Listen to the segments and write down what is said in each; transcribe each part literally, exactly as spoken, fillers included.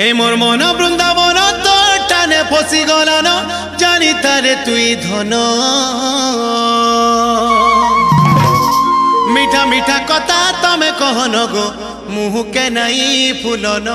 এই মোর মন বৃন্দাবন তোর টানে ফসি গলান জানি তারে তুই ধন মিঠা মিঠা কথা তমে কহন গো মুহুকে নাই ফুলন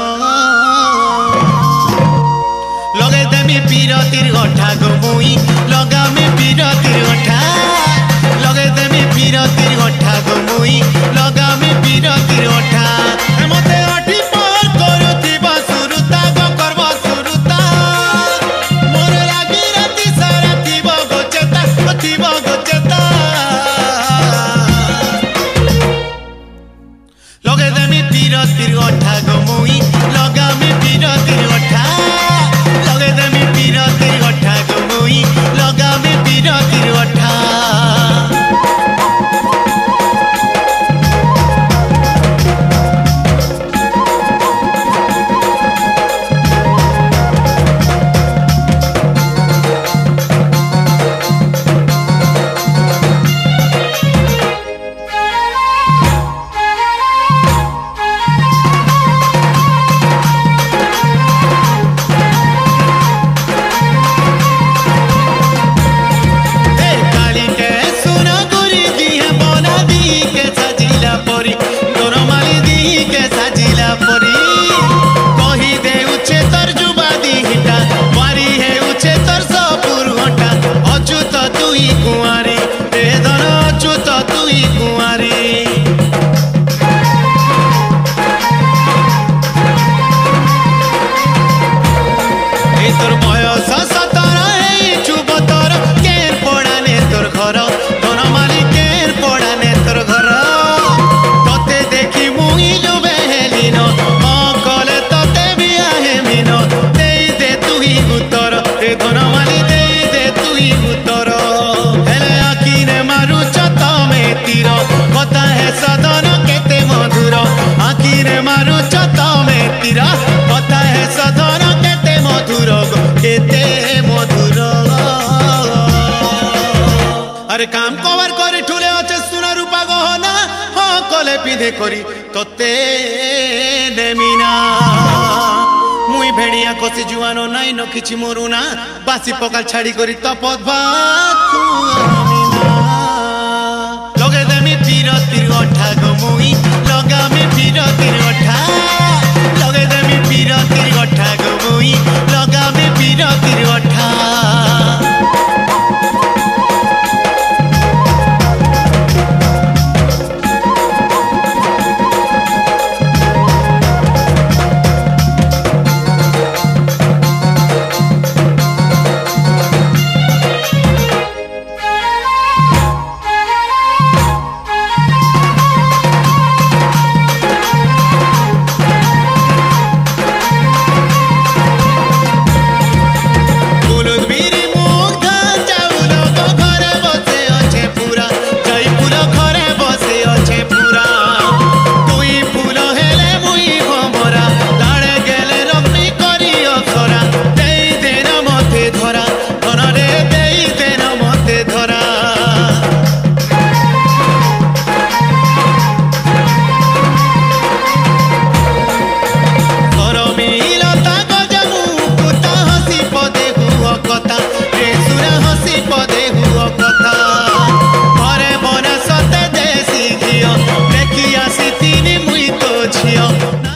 লগে দেমি পিরতির গঠা গো মুই লগামি পিরতির গঠা লগে দেমি পিরতির গঠা গো মুই লগামি পিরতির গঠা মতে অটি পর করুথিবা সুরুতা গো করব সুরুতা মোর লাগি রাতি সারা থিব গো চেতা থিব গো চেতা লগে দেমি পিরতির গঠা গো মুই লগামি পিরতির গঠা লগে দেমি পিরতির গঠা গো মুই লগামি পিরতির গঠা अरे काम कवर करे ठुले अच्छे सुना रूपा गहना हाँ कले पिधे करी तोते नेमिना मुई भेड़िया कसी जुआनो नाई न किछि मरुना बासी पकाल छाड़ी करी तपत भात लगे देमी पिरतिर गठा गो मुई